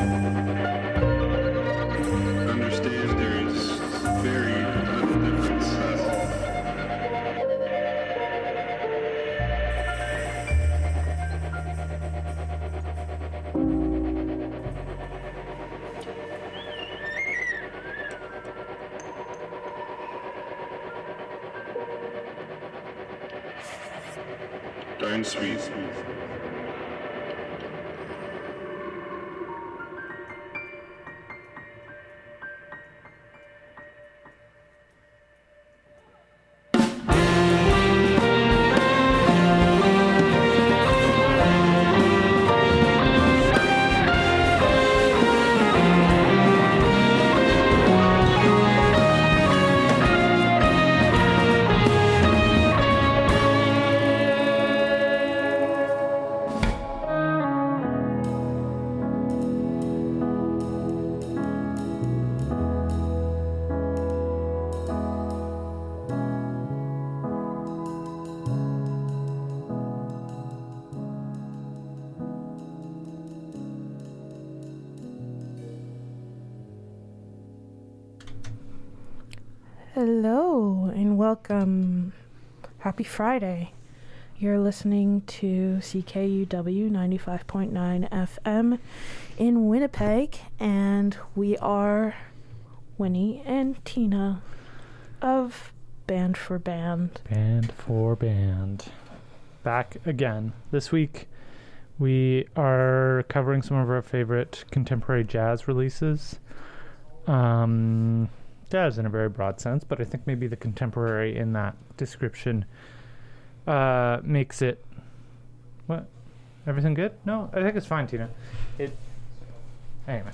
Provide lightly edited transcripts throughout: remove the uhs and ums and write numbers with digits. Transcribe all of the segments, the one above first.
Understand there is very little difference at all. Darn sweet. Hello and welcome. Happy Friday. You're listening to CKUW 95.9 FM in Winnipeg, and we are Winnie and Tina of Band for Band. Band for Band. Back again. This week we are covering some of our favorite contemporary jazz releases. Jazz in a very broad sense, but I think maybe the contemporary in that description makes it... What? Everything good? No, I think it's fine, Tina. Anyway.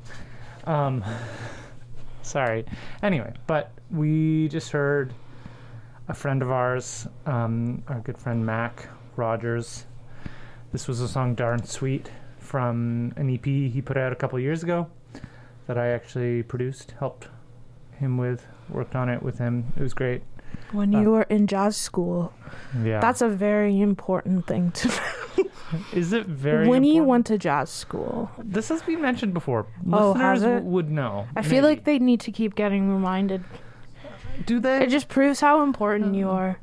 Sorry. Anyway, but we just heard a friend of ours, our good friend Mac Rogers. This was a song Darn Sweet from an EP he put out a couple years ago that I actually produced, helped him with, worked on it with him. It was great. When you were in jazz school. Yeah. That's a very important thing to know. Is it very When you important? went to jazz school. This has been mentioned before. Oh, has Listeners it? would know. I feel like they need to keep getting reminded. Do they? It just proves how important you are.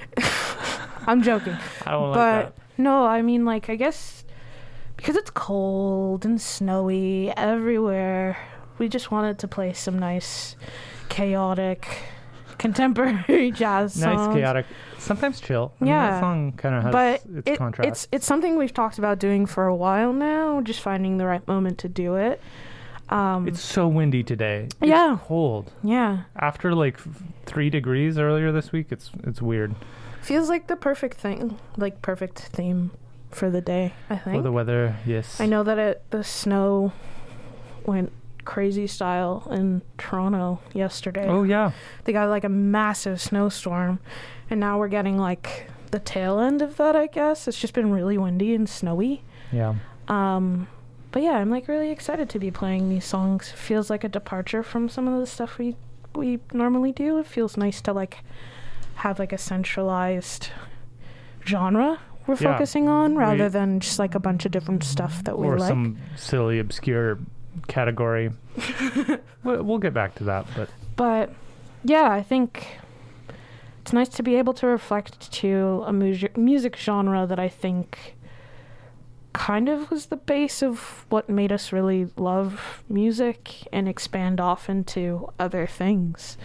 I'm joking. I don't But like that. no, I mean, like, I guess because it's cold and snowy everywhere, we just wanted to play some nice, chaotic, contemporary jazz songs. Nice, chaotic, sometimes chill. I mean, Yeah. that song kind of has But its contrast. it's something we've talked about doing for a while now, just finding the right moment to do it. It's so windy today. It's Yeah. cold. Yeah. After like 3 degrees earlier this week, it's weird. Feels like the perfect thing, like perfect theme for the day, I think. For the weather, yes. I know that the snow went crazy style in Toronto yesterday. Oh, yeah. They got like a massive snowstorm, and now we're getting like the tail end of that, I guess. It's just been really windy and snowy. Yeah. But yeah, I'm like really excited to be playing these songs. Feels like a departure from some of the stuff we normally do. It feels nice to like have like a centralized genre we're focusing on rather than just like a bunch of different stuff that we or like. some silly, obscure category. We'll get back to that, But yeah, I think it's nice to be able to reflect to a music genre that I think kind of was the base of what made us really love music and expand off into other things.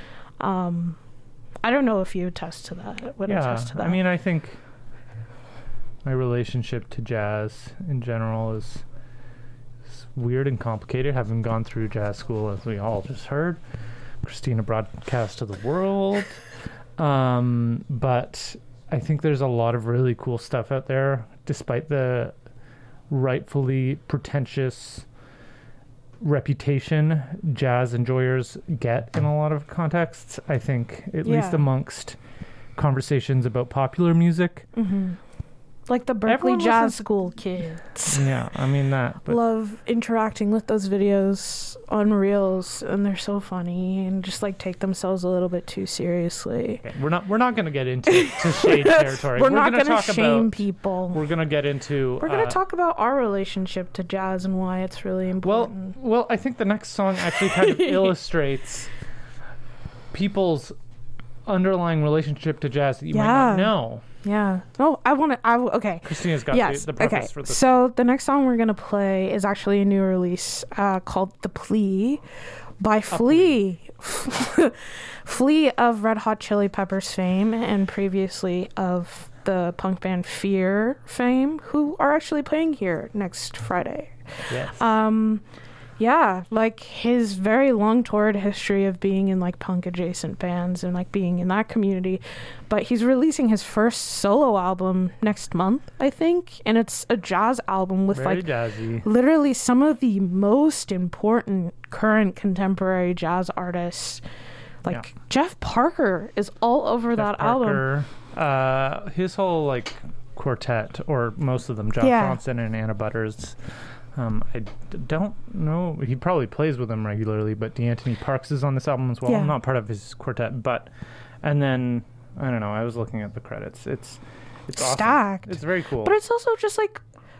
I don't know if you attest to that. Would attest to that. I mean, I think my relationship to jazz in general is weird and complicated, having gone through jazz school, as we all just heard. Christina broadcast to the world. But I think there's a lot of really cool stuff out there, despite the rightfully pretentious reputation jazz enjoyers get in a lot of contexts. I think, at least amongst conversations about popular music, like the Berkeley Everyone Jazz listens to- School kids. Yeah, I mean that. But Love interacting with those videos on Reels, and they're so funny and just like take themselves a little bit too seriously. okay, we're not going to get into to shade territory. We're not gonna going to talk shame about, people. We're going to get into. We're going to talk about our relationship to jazz and why it's really important. Well, I think the next song actually kind of illustrates people's underlying relationship to jazz that you might not Yeah. know. Yeah. Oh, okay. Christina's got Yes. the preface Okay. for this. So the next song we're gonna play is actually a new release called "The Plea" by Flea. Flea of Red Hot Chili Peppers fame, and previously of the punk band Fear fame, who are actually playing here next Friday. Yes. Yeah, like his very long toured history of being in like punk adjacent bands and like being in that community. But he's releasing his first solo album next month, I think, and it's a jazz album with Very like jazzy. literally some of the most important current contemporary jazz artists. Like Yeah. Jeff Parker is all over that album. Parker, his whole like quartet, or most of them, John Yeah. Thompson and Anna Butters. Don't know. He probably plays with them regularly, but D'Anthony Parks is on this album as well. Yeah. Not part of his quartet, but and then I don't know. I was looking at the credits. It's awesome. Stacked. It's very cool. But it's also just like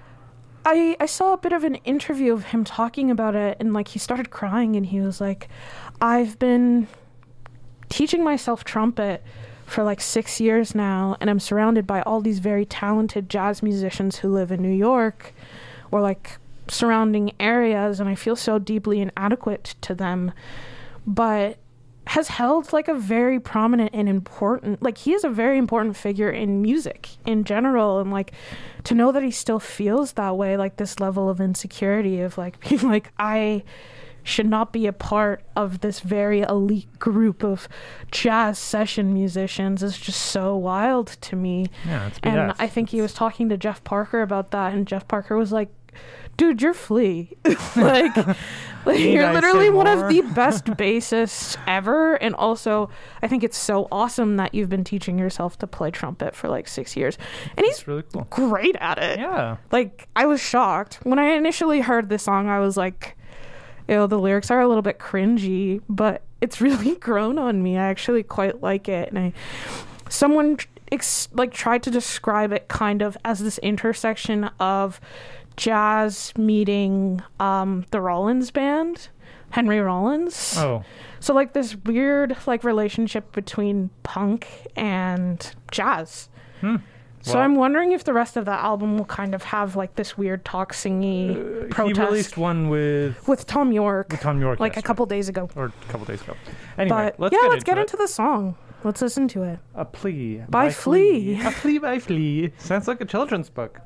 I saw a bit of an interview of him talking about it, and like he started crying, and he was like, I've been teaching myself trumpet for like 6 years now, and I'm surrounded by all these very talented jazz musicians who live in New York or like surrounding areas, and I feel so deeply inadequate to them, but has held like a very prominent and important, like he is a very important figure in music in general, and like to know that he still feels that way, like this level of insecurity of like being like, I should not be a part of this very elite group of jazz session musicians, is just so wild to me. Yeah, it's And BS. I think he was talking to Jeff Parker about that, and Jeff Parker was like, dude, you're Flea. like you're I literally say one more? of the best bassists ever. And also, I think it's so awesome that you've been teaching yourself to play trumpet for like 6 years. And he's It's really cool. great at it. Yeah. Like, I was shocked. When I initially heard this song, I was like, ew, the lyrics are a little bit cringy, but it's really grown on me. I actually quite like it. And someone tried to describe it kind of as this intersection of jazz meeting the Rollins band, Henry Rollins. Oh, So like this weird like relationship between punk and jazz. So Well- I'm wondering if the rest of the album will kind of have like this weird talk singy he protest released one with with Tom York Tom York, like yes, a couple days ago. or a couple days ago. Anyway, But let's get it. into the song. Let's listen to it. A Plea By Flea. A Plea by Flea. Sounds like a children's book.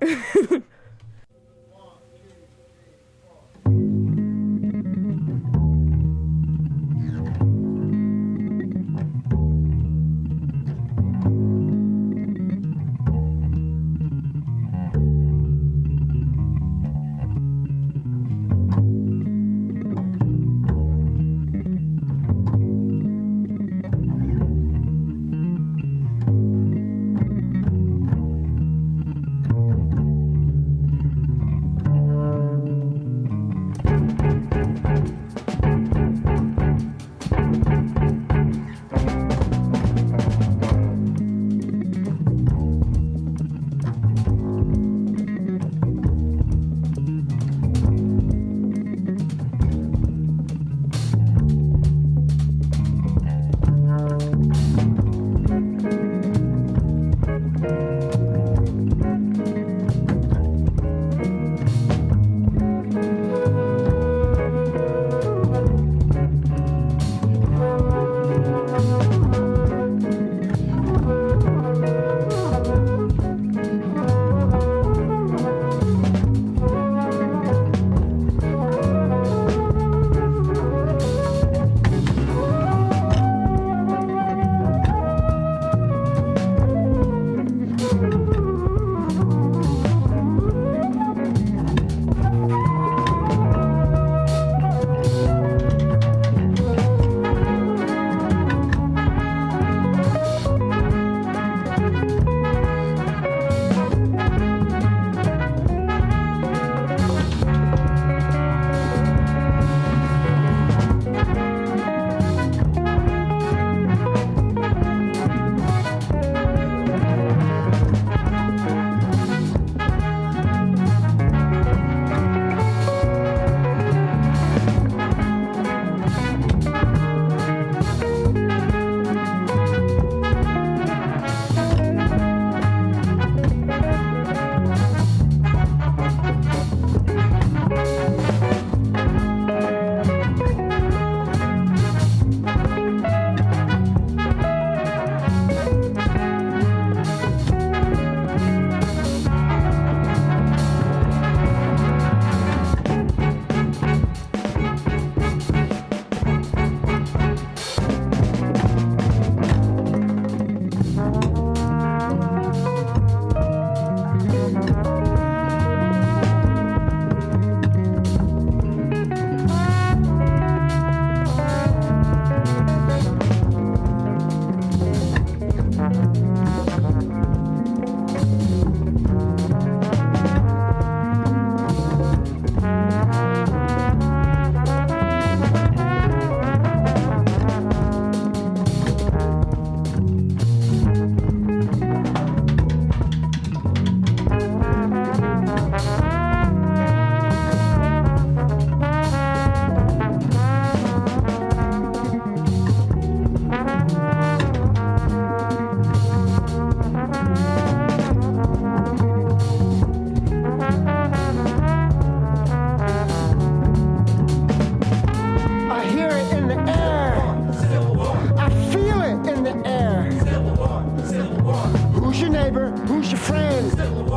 friend.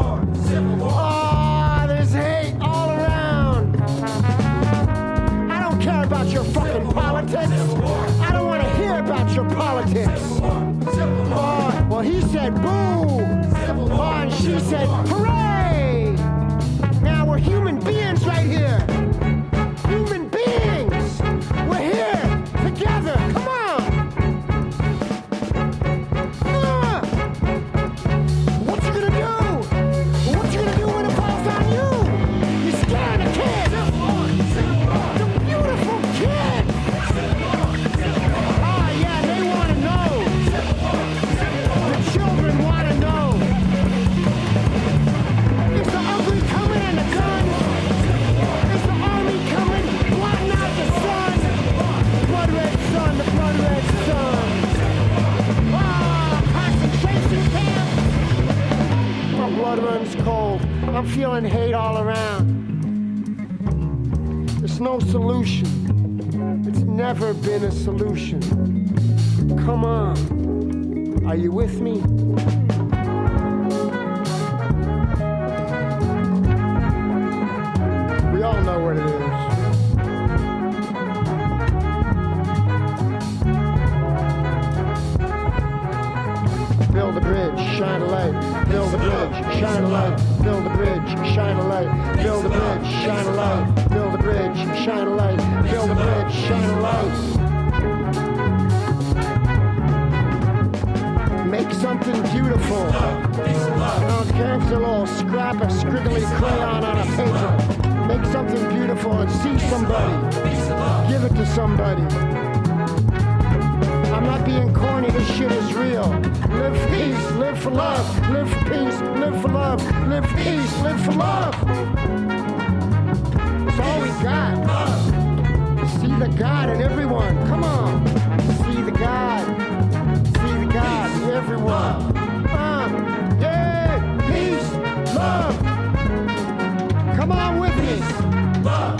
Oh, there's hate all around. I don't care about your fucking politics. I don't want to hear about your politics. Oh, well, he said boo. Oh, and she said hooray. Now we're human beings right here. Human beings. We're here together. Come on. What you gonna do? What you gonna do when it falls on you? You're scaring the kid. The beautiful kid. Ah, yeah, they want to know. The children want to know. Is the ugly coming and the guns? Is the army coming, blotting out the sun? Blood red sun, the blood red sun. Ah, concentration camp. My blood runs cold. I'm feeling hate all around. There's no solution. It's never been a solution. Come on. Are you with me? We all know what it is. Build a bridge, shine a light. Build a bridge, shine a light. Build a bridge, shine a light. Build a bridge, shine a light. Build a bridge, shine a light. Build a bridge, shine a light. Make something beautiful. I don't care if it's a little scrap of scriggly crayon on a paper. Make something beautiful and see somebody. Give it to somebody. I'm not being corny, this shit is real. Live for peace, live for love. Live for peace, live for love. Live for peace, live for love. It's all we got. See the God in everyone. Come on. See the God. See the God in everyone. Yeah, peace, love. Come on with me. Love.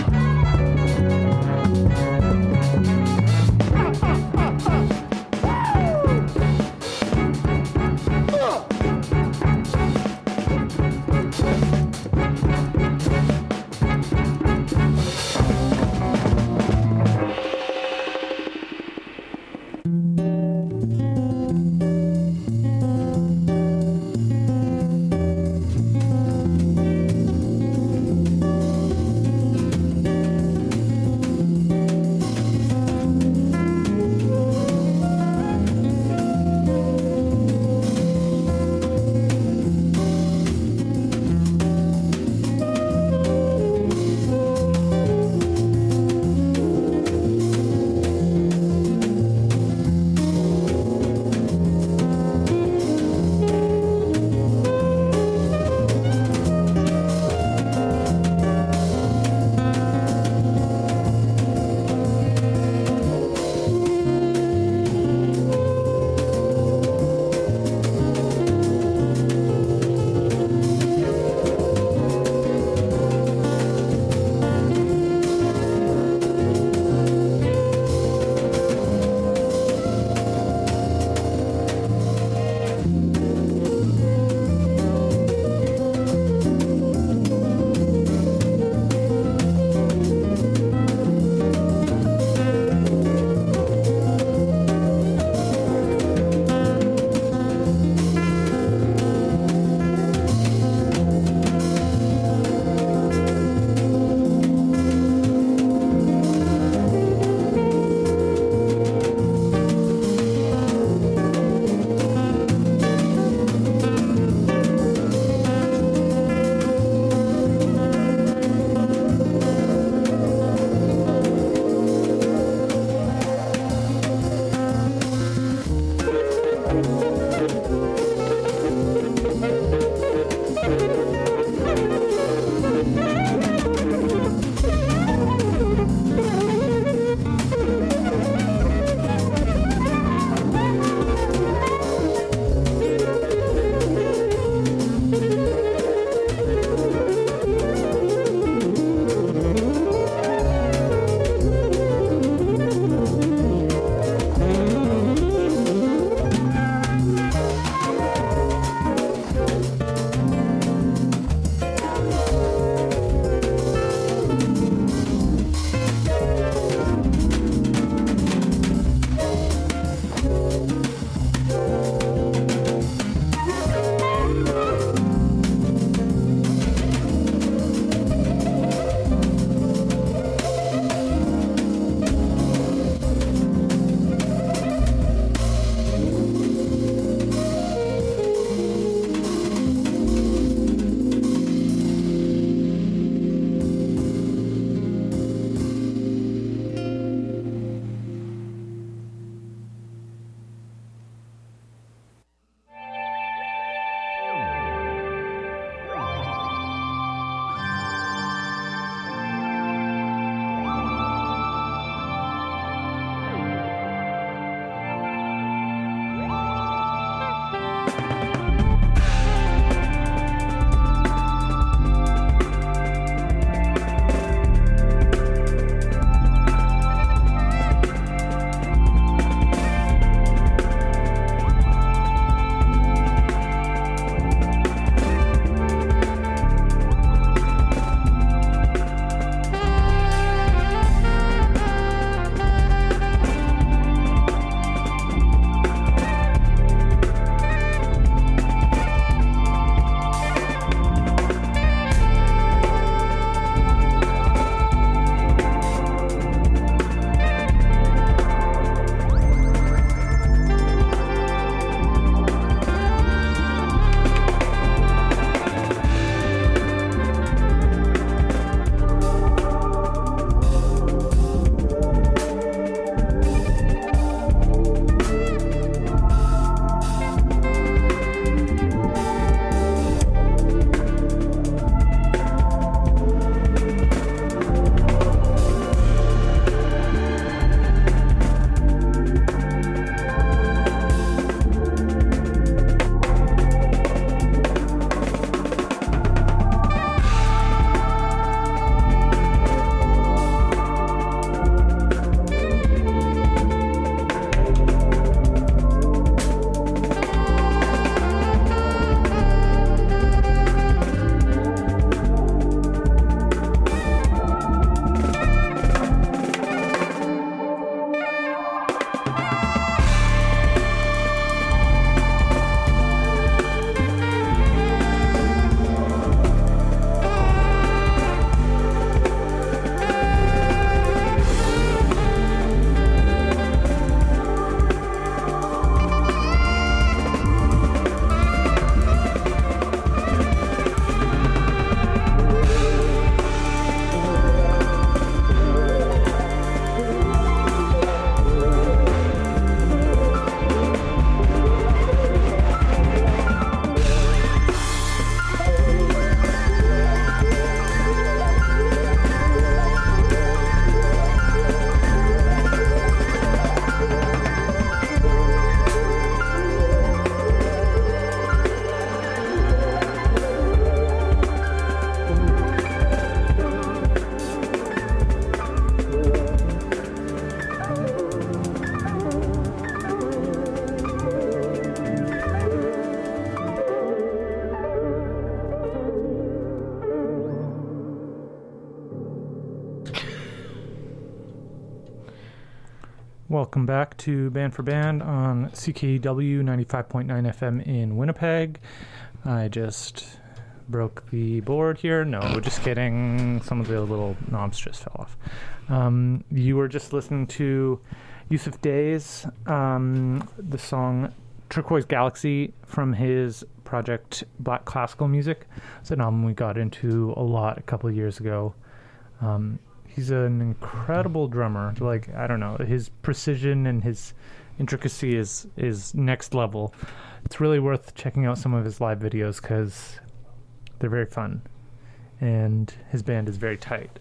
Welcome back to Band for Band on CKW 95.9 FM in Winnipeg. I just broke the board here. No, just kidding. Some of the little knobs just fell off. You were just listening to Yusuf Day's the song Turquoise Galaxy from his project Black Classical Music. It's an album we got into a lot a couple of years ago. He's an incredible drummer. Like, I don't know, his precision and his intricacy is next level. It's really worth checking out some of his live videos because they're very fun, and his band is very tight.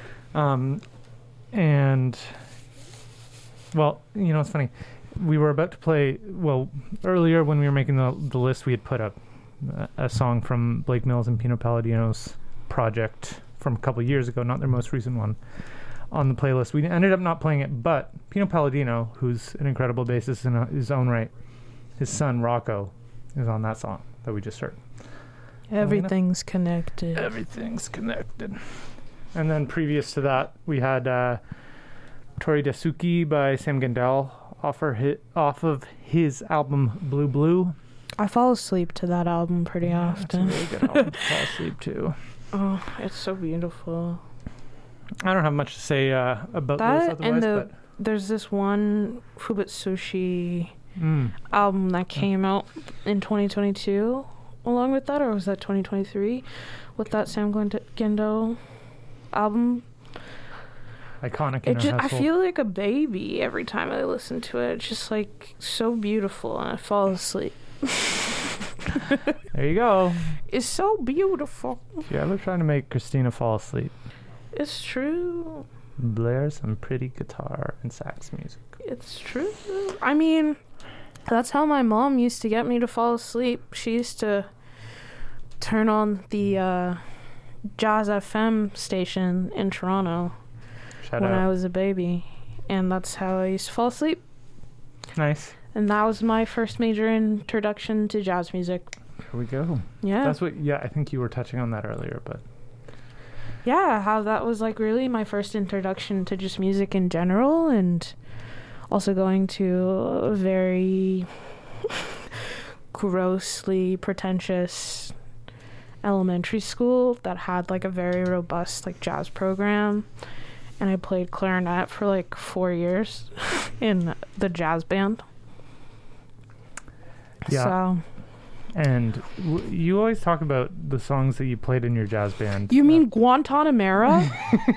And well, you know, it's funny. We were about to play. Well, earlier when we were making the list, we had put up a song from Blake Mills and Pino Palladino's project from a couple of years ago, not their most recent one, on the playlist. We ended up not playing it, but Pino Palladino, who's an incredible bassist in his own right, his son Rocco is on that song that we just heard. Everything's connected. Everything's connected. And then previous to that, we had Tori Dasuki by Sam Gendel off of his album Blue Blue. I fall asleep to that album pretty often. It's a really good album to fall asleep to. Oh, it's so beautiful. I don't have much to say about That those otherwise, there's this one Fubutsushi album that came out in 2022 along with that, or was that 2023 with that Sam Gendo album? Iconic in our I household. feel like a baby every time I listen to it. It's just like so beautiful, and I fall asleep. There you go. It's so beautiful. If you're ever trying to make Christina fall asleep, It's true. blare some pretty guitar and sax music. It's true. I mean, that's how my mom used to get me to fall asleep. She used to turn on the Jazz FM station in Toronto Shout when out. I was a baby, and that's how I used to fall asleep. Nice. And that was my first major introduction to jazz music. Here we go. Yeah. That's what. Yeah, I think you were touching on that earlier, but Yeah, how that was like really my first introduction to just music in general, and also going to a very grossly pretentious elementary school that had like a very robust like jazz program, and I played clarinet for like 4 years in the jazz band. Yeah. So and you always talk about the songs that you played in your jazz band. you mean Guantanamera?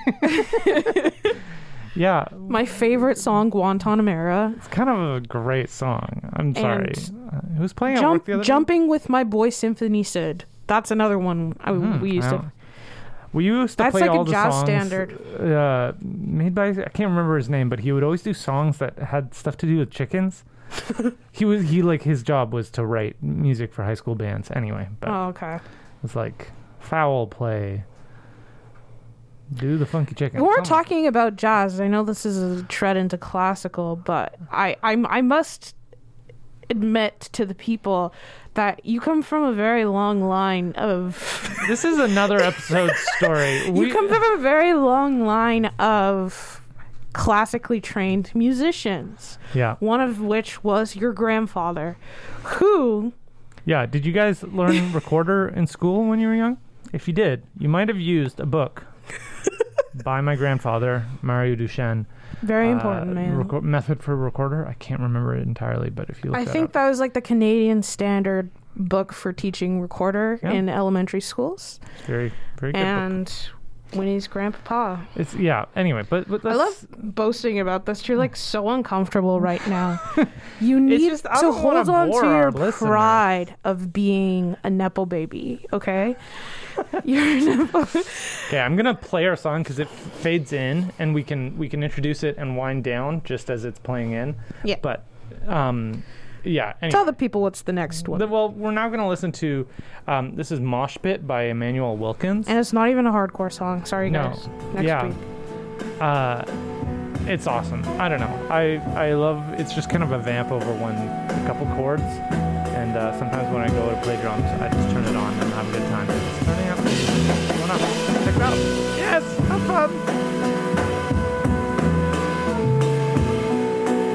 Yeah, My favorite song, Guantanamera. it's kind of a great song. I'm sorry. Who's playing at work the other day? Jumping with My Boy Symphony Sid. That's another one we used to. We used to That's play like a all the jazz songs standard. made by, I can't remember his name, but he would always do songs that had stuff to do with chickens. His job was to write music for high school bands anyway, but Oh, okay. it was like foul play, do the funky chicken. We weren't something. talking about jazz. I know this is a tread into classical, but I must admit to the people that you come from a very long line of This is another episode story. you come from a very long line of classically trained musicians, Yeah. one of which was your grandfather, who Yeah. Did you guys learn recorder in school when you were young? If you did, you might have used a book by my grandfather, Mario Duchesne. very important man. Method for recorder. I can't remember it entirely, but if you look I that think up. that was like the Canadian standard book for teaching recorder Yeah. in elementary schools. It's very, very good book. And Winnie's grandpapa. It's anyway, but I that's, love boasting about this. You're like so uncomfortable right now. You need just- I to don't wanna hold on bore to our your listeners. pride of being a Nepo baby, okay? You're a Nepo. Okay, I'm gonna play our song because it fades in, and we can introduce it and wind down just as it's playing in. Yeah. But yeah. Anyway. Tell the people what's the next one. Well, we're now gonna listen to this is Mosh Pit by Emmanuel Wilkins. And it's not even a hardcore song. Sorry, No. guys. Next Yeah. week. It's awesome. I don't know. I love. It's just kind of a vamp over a couple chords, and sometimes when I go to play drums, I just turn it on and have a good time. It's turning up. What's going on? Check it out. Yes, have fun.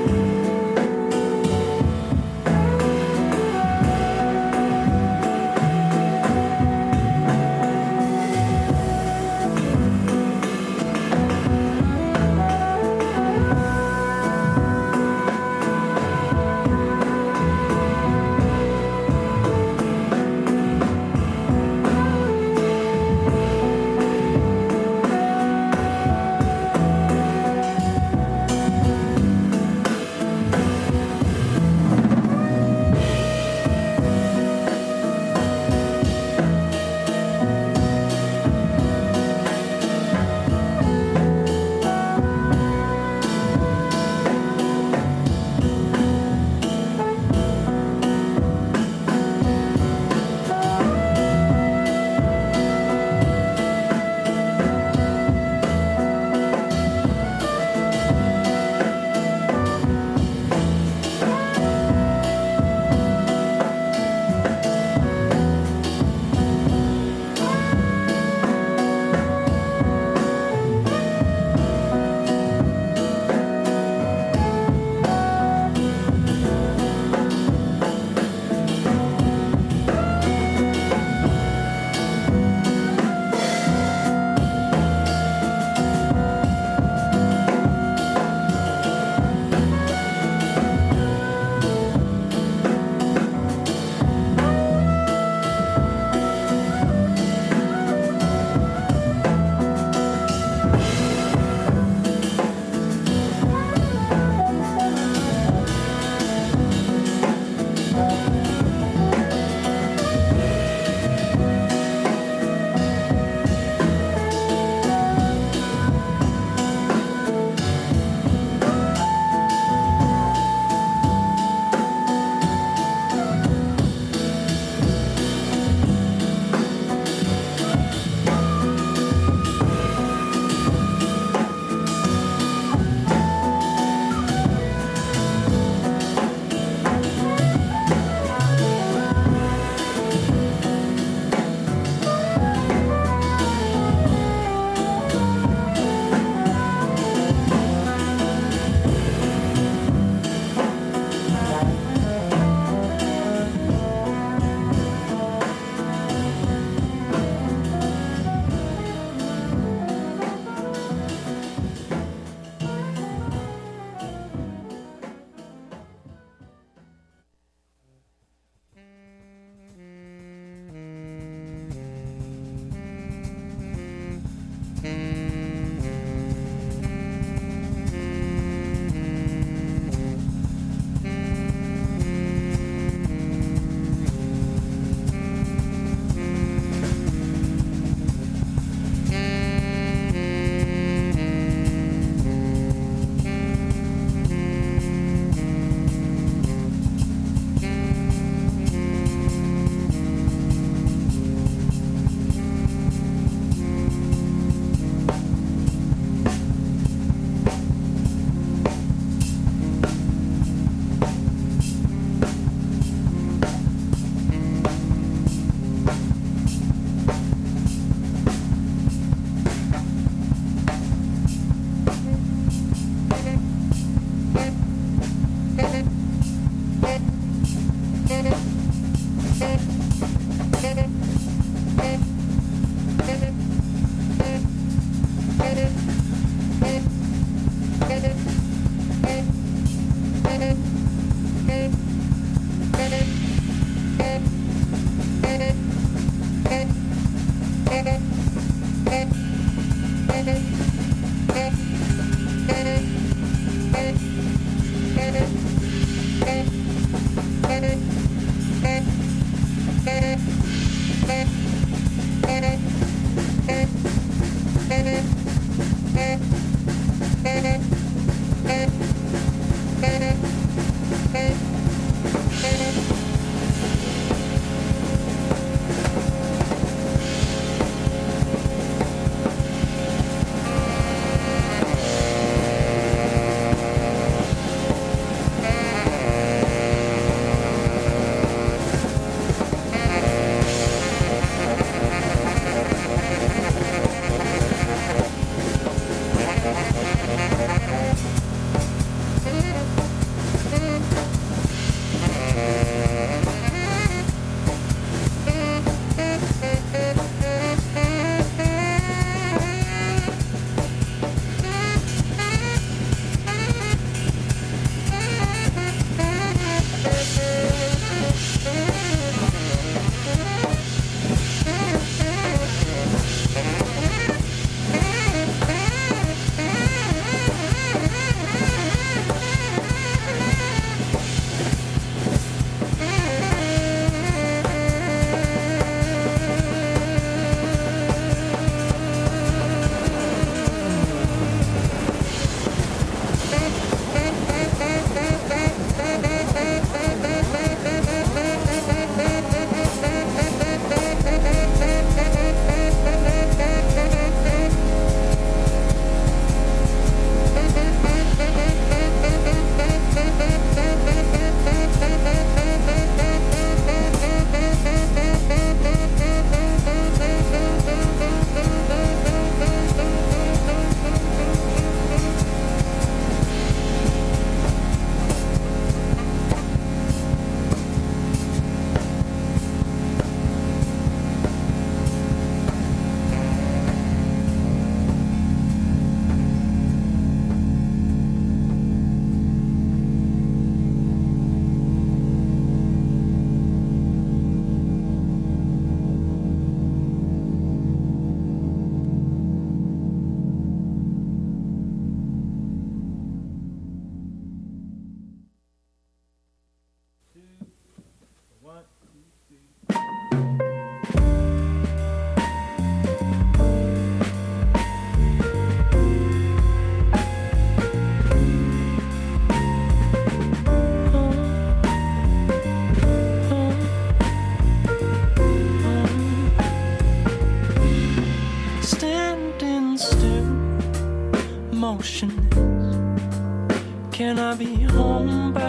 motionless. Can I be home by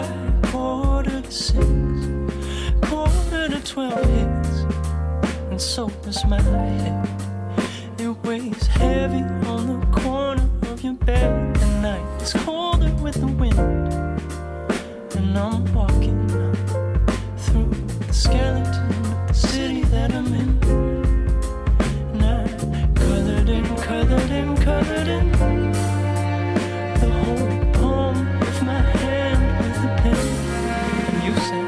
5:45? 5:45 hits, and so does my head. It weighs heavy on the corner of your bed. The night is colder with the wind, and I'm walking through the skeleton of the city that I'm in. And I colored in the whole palm of my hand with a pen. And you say,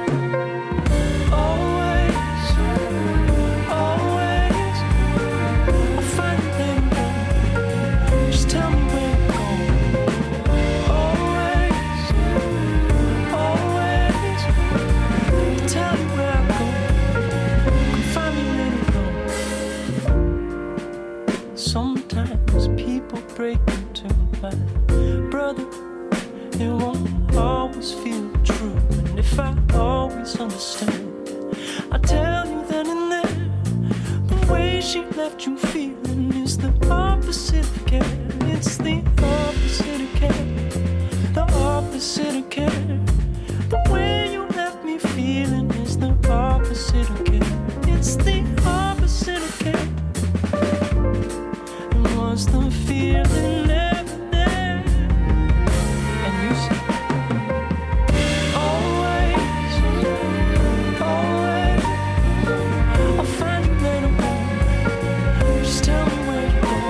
always, always, I'll find a way to go. Just tell me where to go. Always, always, I'll tell you where I go. You can find me later on. Sometimes people break into my brother. It won't always feel true, and if I always understand, I tell you that in there, the way she left you feeling is the opposite of care. It's the opposite of care, the opposite of care. The way you left me feeling is the opposite of care. It's the opposite of care. And was the feeling ever there? And you said, always, always, I'll find you later on. Just tell me where to go.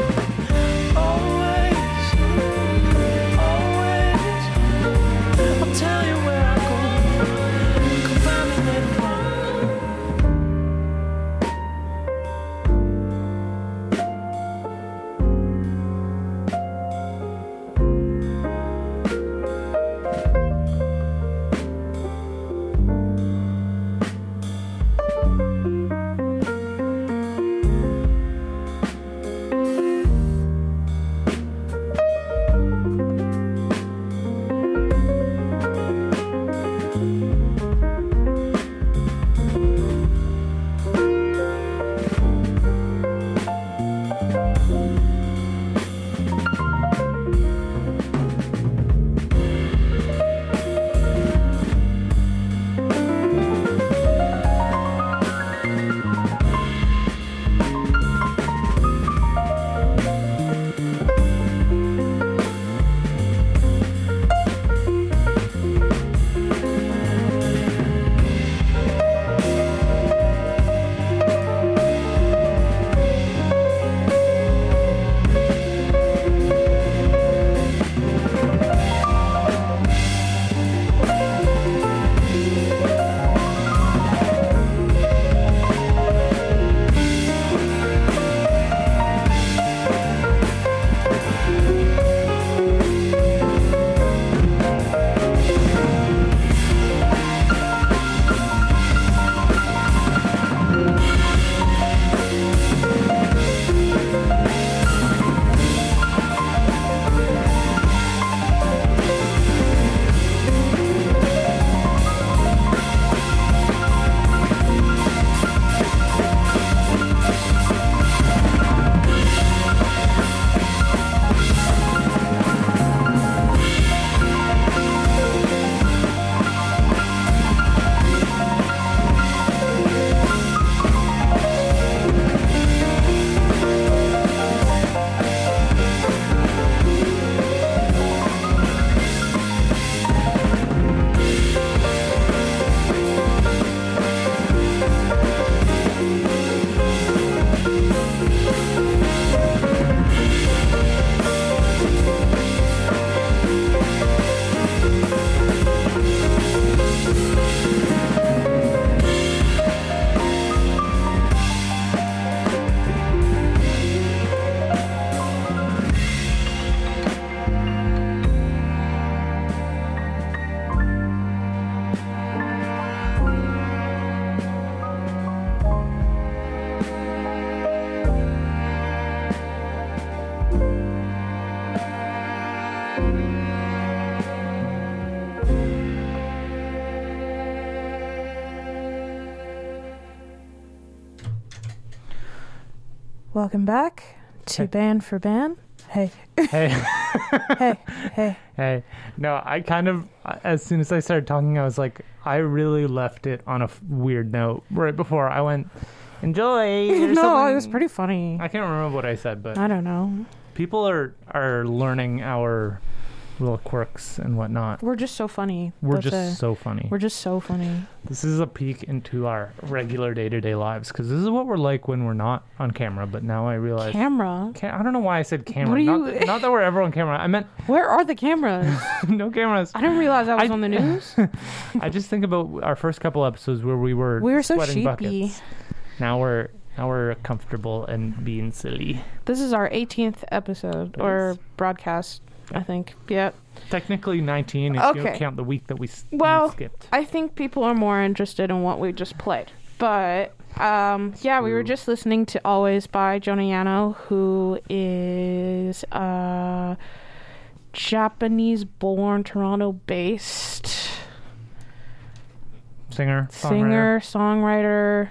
Always, always, I'll tell you where I go. You can find me later on. Welcome back to Hey. Band for Band. Hey. Hey. Hey. Hey, no, I kind of, as soon as I started talking, I was like, I really left it on a weird note right before I went, enjoy. or No, something. it was pretty funny. I can't remember what I said, but I don't know. people are learning our little quirks and whatnot. We're just so funny. We're That's just so funny. We're just so funny. This is a peek into our regular day-to-day lives, because this is what we're like when we're not on camera, but now I realize... Camera? I don't know why I said camera. What are you- Not that we're ever on camera. I meant Where are the cameras? no cameras. I didn't realize I was on the news. I just think about our first couple episodes where we were So sweating sheepy. buckets. Now we're comfortable and being silly. This is our 18th episode It or is. broadcast, I think. Yep. Technically 19 if you don't Okay. count the week that we Well, skipped. I think people are more interested in what we just played. But yeah, we were True. just listening to Always by Jonah Yano, who is Japanese-born, Toronto-based Singer, songwriter.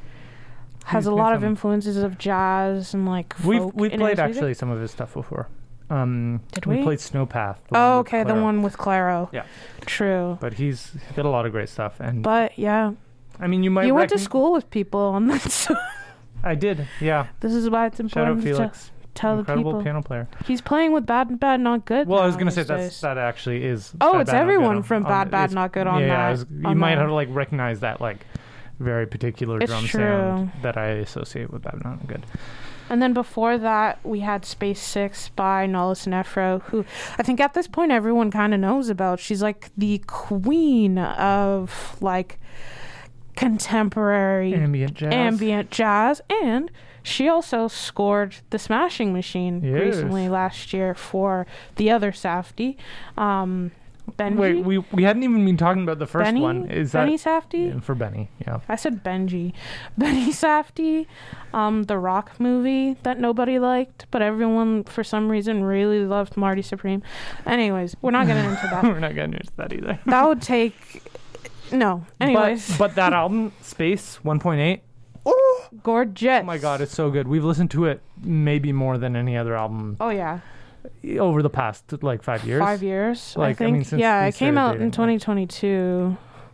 Has He's a made lot of some- influences of jazz and like folk We've in played his music. actually some of his stuff before. Did we? played Snowpath. the one Oh, with okay, the Clairo. one with Claro. Yeah. True. But he's got a lot of great stuff, and But yeah, I mean, you might. you went to recogn- school with people on that. So I did, yeah. this is why it's Shout out important to Felix, tell the incredible people. piano player. He's playing with Bad, Not Good. Well, I was now gonna say these days. that actually is. Oh, Bad, it's Bad, Not Good everyone on- from on- Bad, it's- Not Good on yeah, that. you on might that. have to like recognize that like very particular It's drum true. sound that I associate with Bad, Not Good. And then before that, we had Space 6 by Nala Sinefro, who I think at this point everyone kind of knows about. She's like the queen of like contemporary Ambient jazz. and she also scored The Smashing Machine Yes. recently last year for the other Safdie. Benji? Wait, we hadn't even been talking about the first Benny? one. Is Benny that Safdie? Yeah, for Benny? Yeah. I said Benji. Benny Safdie, the Rock movie that nobody liked, but everyone for some reason really loved Marty Supreme. Anyways, we're not getting into that. We're not getting into that either. That would take no. Anyways, but that album, Space 1.8. gorgeous. Oh my God, it's so good. We've listened to it maybe more than any other album Oh yeah, over the past like 5 years. 5 years. I Like, I think. mean, since Yeah, we it came started out dating, in like- 2022.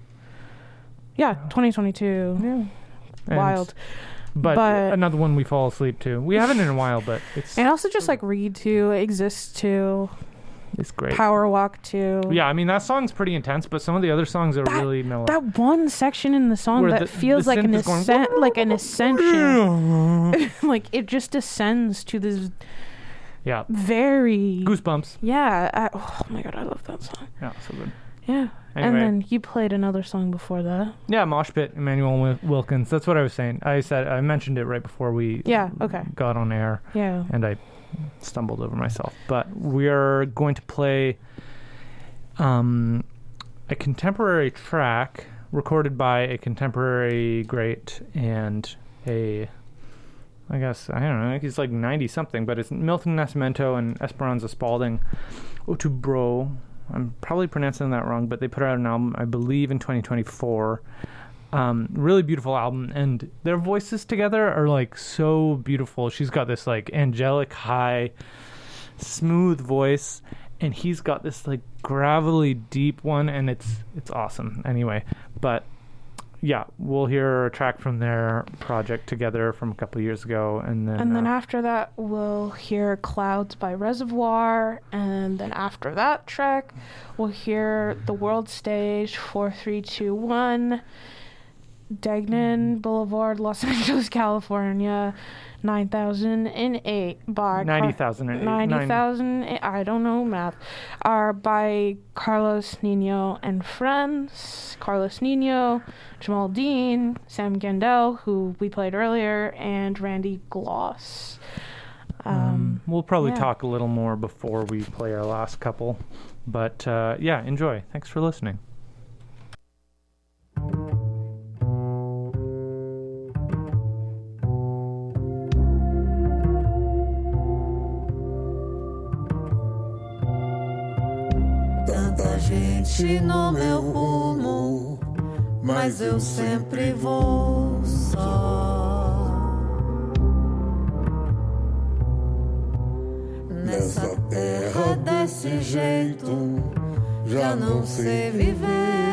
Yeah, 2022. Yeah. And- Wild. But, But- another one we fall asleep to. We haven't in a while, but it's And also just like Read to, Exist to, it's great. Power Walk to. Yeah, I mean that song's pretty intense, but some of the other songs are really mellow. That one section in the song Where that the feels like synth an is going, ascent, like an ascension. Like it just descends to this Yeah, very Goosebumps. Yeah. Oh my God, I love that song. Yeah, so good. Yeah. Anyway. And then you played another song before that. Yeah, Mosh Pit, Emmanuel Wilkins. That's what I was saying. I mentioned it right before we Yeah. Okay. got on air, Yeah. and I stumbled over myself. But we are going to play a contemporary track recorded by a contemporary great and I guess, I don't know, he's like 90 something, but it's Milton Nascimento and Esperanza Spalding. Otubro. I'm probably pronouncing that wrong, but they put out an album, I believe, in 2024. Really beautiful album, and their voices together are like so beautiful. She's got this like angelic high, smooth voice, and he's got this like gravelly deep one, and it's awesome. Anyway, but yeah, we'll hear a track from their project together from a couple of years ago, and then after that, we'll hear Clouds by Reservoir. And then after that track, we'll hear The World Stage 4321, Degnan Boulevard, Los Angeles, California, 9008 by 90,008. 90,000. I don't know math. Are by Carlos Nino and friends. Carlos Nino, Jamal Dean, Sam Gendel, who we played earlier, and Randy Gloss. we'll probably yeah. talk a little more before we play our last couple. But yeah, enjoy. Thanks for listening. Tanta gente no meu rumo, mas eu sempre vou só. Nessa terra desse jeito, já não sei viver.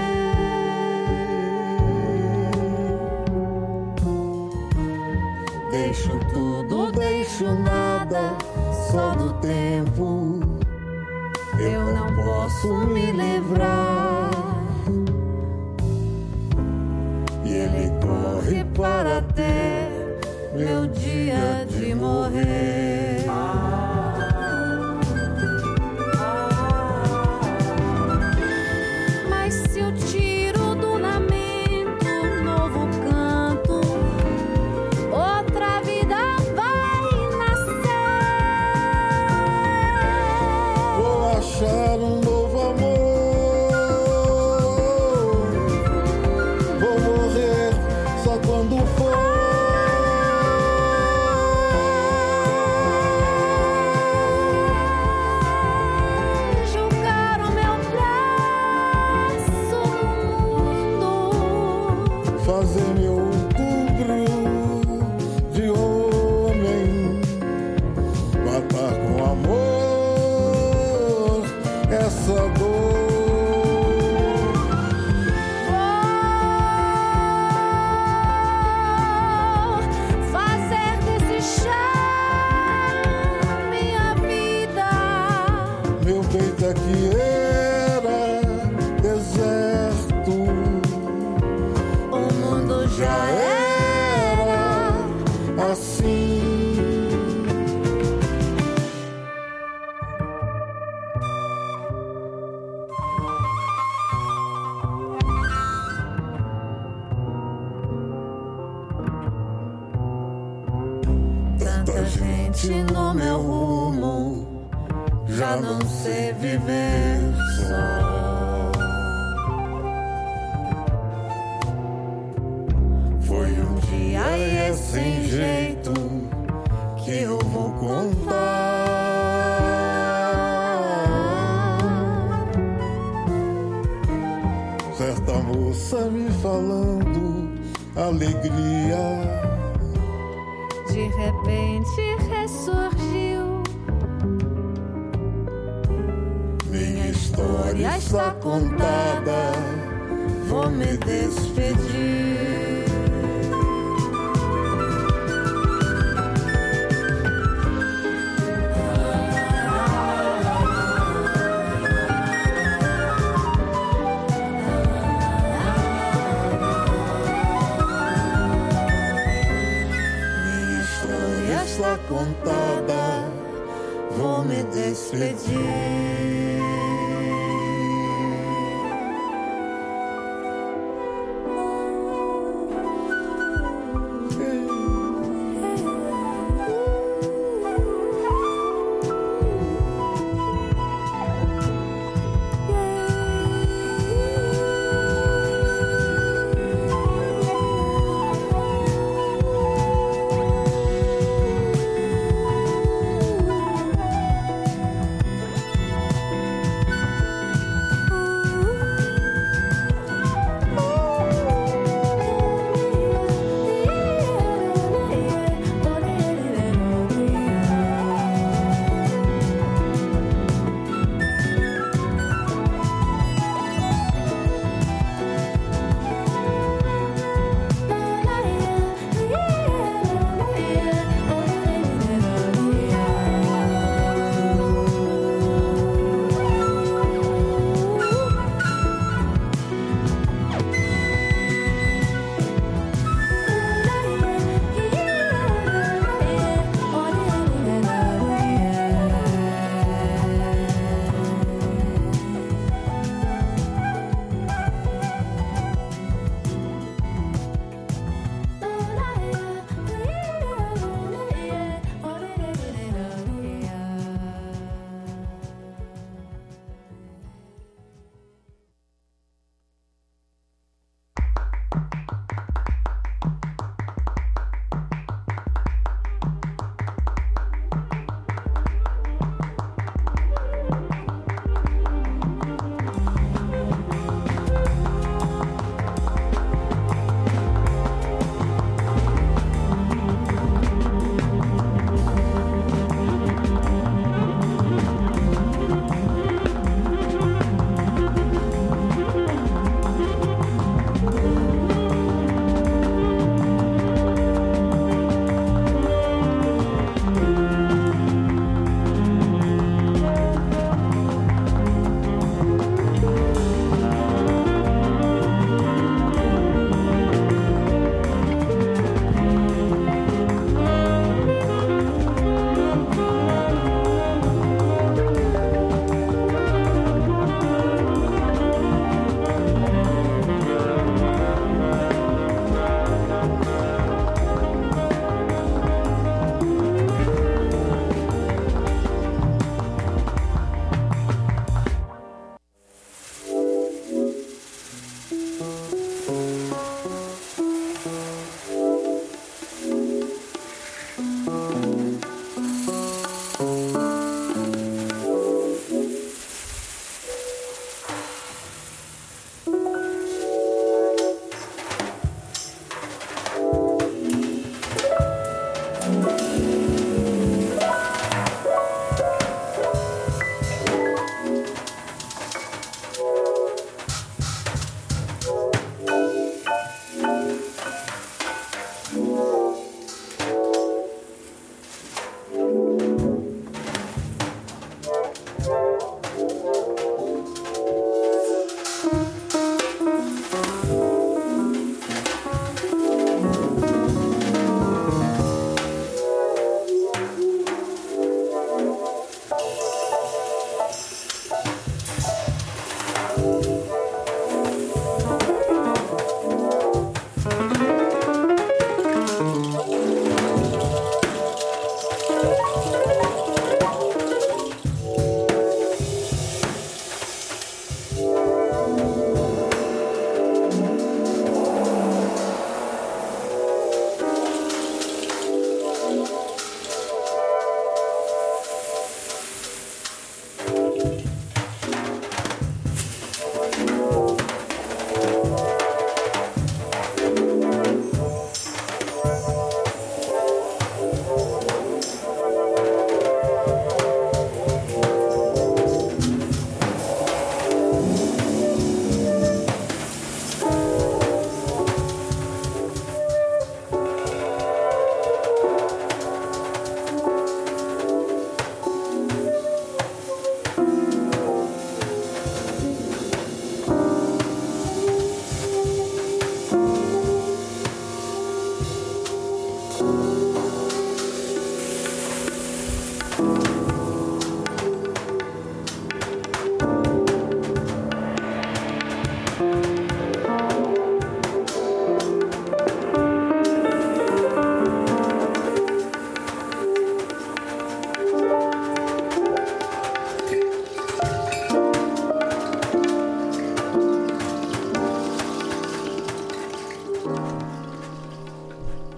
Deixo tudo, deixo nada, só do tempo eu não posso me livrar. E ele corre para ter meu dia de morrer. Mas se eu tiro do lamento um novo canto, outra vida vai nascer. Vou achar um novo amor. Vou morrer só quando for. Julgar o meu braço no mundo, Fazer meu outubro de homem, matar com amor essa dor. vou fazer desse chá minha vida. Meu peito aqui era deserto, O mundo já era assim. tanta gente no meu rumo, já não sei viver só. Foi um dia E é sem jeito que eu vou contar. certa moça me falando alegria. De repente ressurgiu. Minha história está contada, Vou me despedir. minha história está contada, Vou me despedir.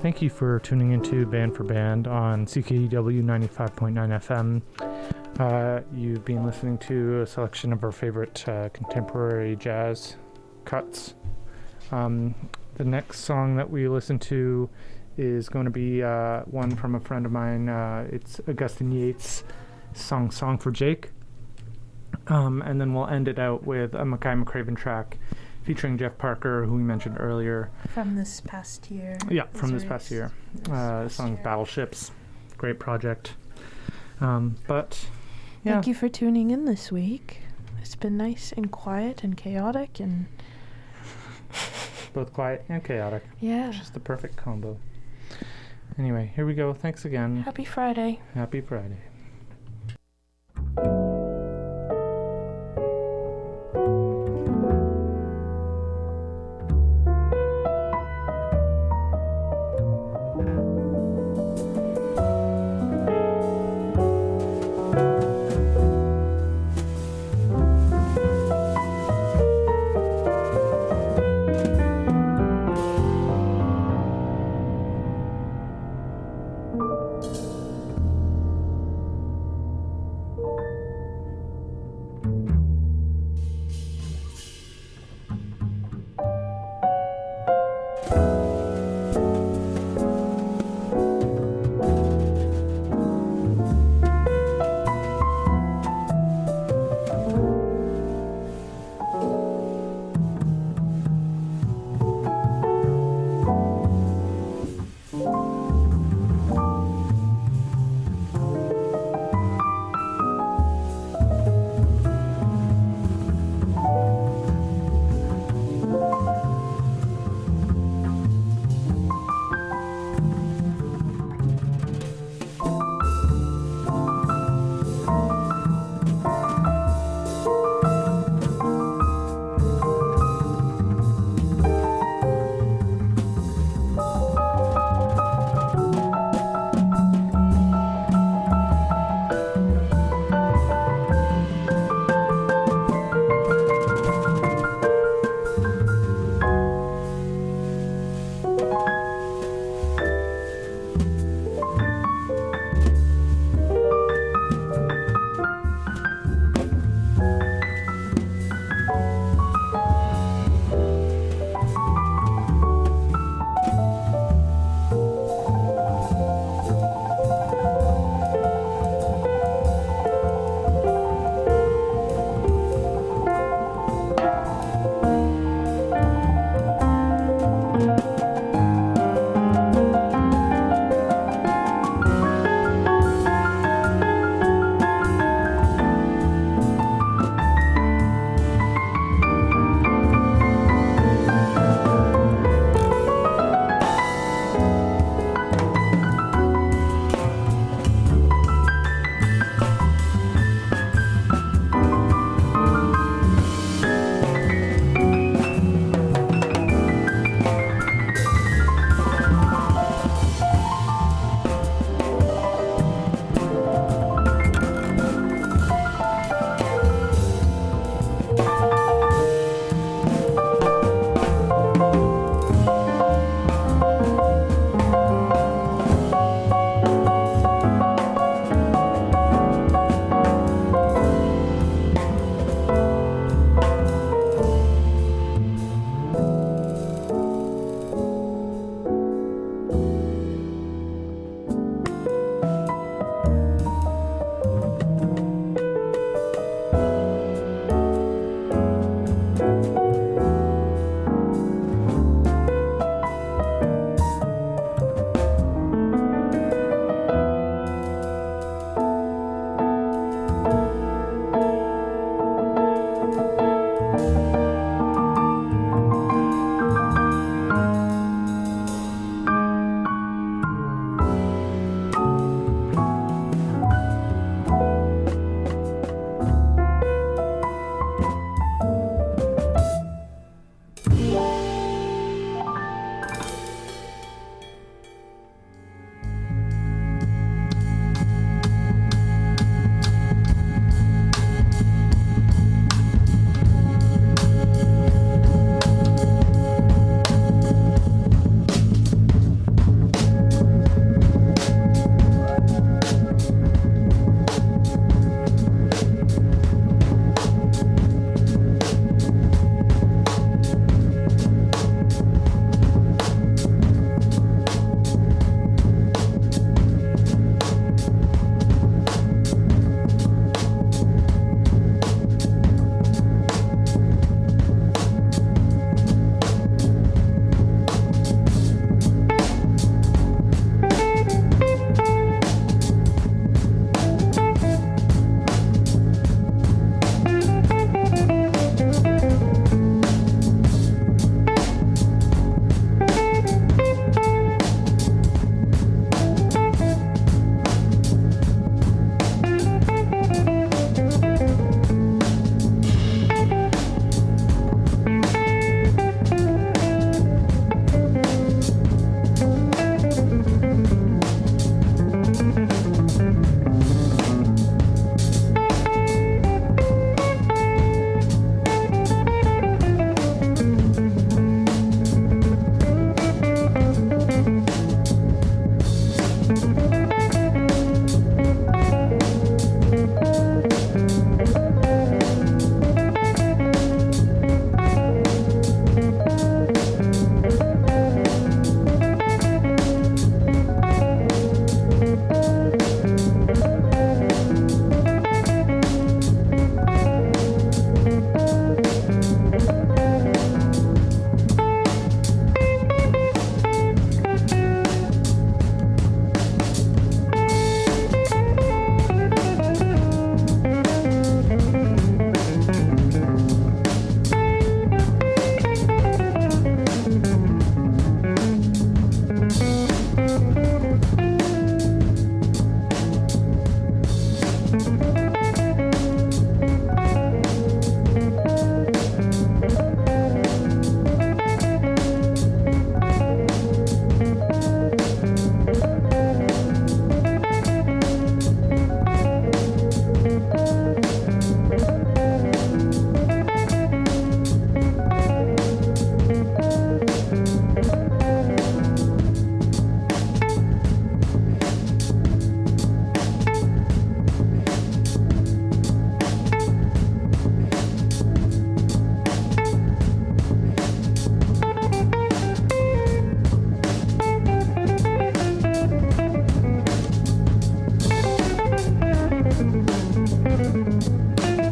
Thank you for tuning into Band for Band on CKUW 95.9 FM. You've been listening to a selection of our favorite contemporary jazz cuts. The next song that we listen to is going to be one from a friend of mine. It's Augustine Yates' Song for Jake. And then we'll end it out with a Mackay McCraven track featuring Jeff Parker, who we mentioned earlier. From this past year. Yeah, from this past year. The song's Battleships. Great project. But, yeah. Thank you for tuning in this week. It's been nice and quiet and chaotic and... Both quiet and chaotic. Yeah. It's just the perfect combo. Anyway, here we go. Thanks again. Happy Friday. Happy Friday.